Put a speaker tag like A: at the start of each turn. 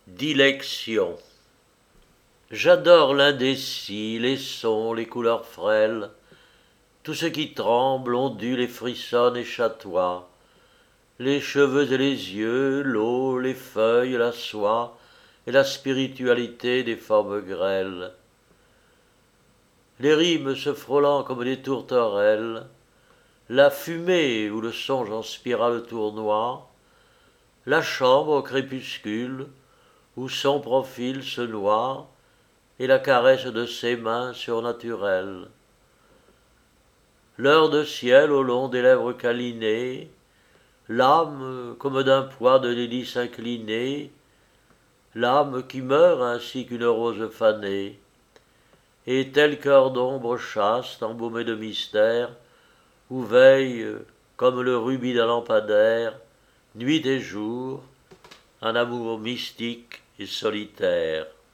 A: Dilection. J'adore l'indécis, les sons, les couleurs frêles, tout ce qui tremble, ondule et frissonne et chatoie, les cheveux et les yeux, l'eau, les feuilles, la soie et la spiritualité des formes grêles. Les rimes se frôlant comme des tourterelles, la fumée où le songe en spirale tournoie, la chambre au crépuscule où son profil se noie, et la caresse de ses mains surnaturelles. L'heure de ciel au long des lèvres câlinées, l'âme comme d'un poids de délice inclinée, l'âme qui meurt ainsi qu'une rose fanée, et tel cœur d'ombre chaste, embaumé de mystère, où veille, comme le rubis d'un lampadaire, nuit et jour, un amour mystique et solitaire.